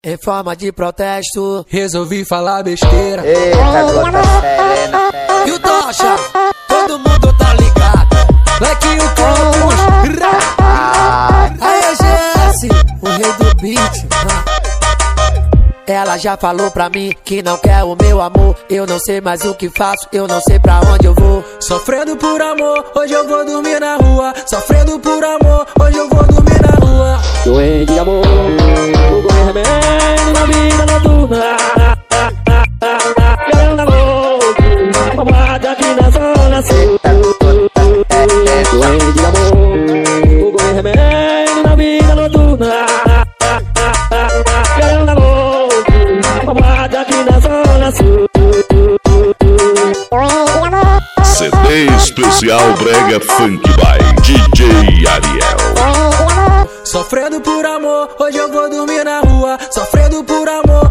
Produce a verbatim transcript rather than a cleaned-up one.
Em forma de protesto, resolvi falar besteira. Eita, gota serena. E o Tocha, todo mundo tá ligado. Like o Campos. Aí é Jesse, o rei do beat. Ela já falou pra mim que não quer o meu amor. Eu não sei mais o que faço, eu não sei pra onde eu vou. Sofrendo por amor, hoje eu vou dormir na rua. Sofrendo por amor, hoje eu vou dormir na rua. Doente de amor, vou comer remédio na vida noturna. Querendo amor, mamada aqui na zona sul. Doente de amor, vou comer remédio na vida noturna. Querendo amor, mamada aqui na zona sul. C D especial Brega Funk by D J Ariel. Sofrendo por amor, hoje eu vou dormir na rua. Sofrendo por amor,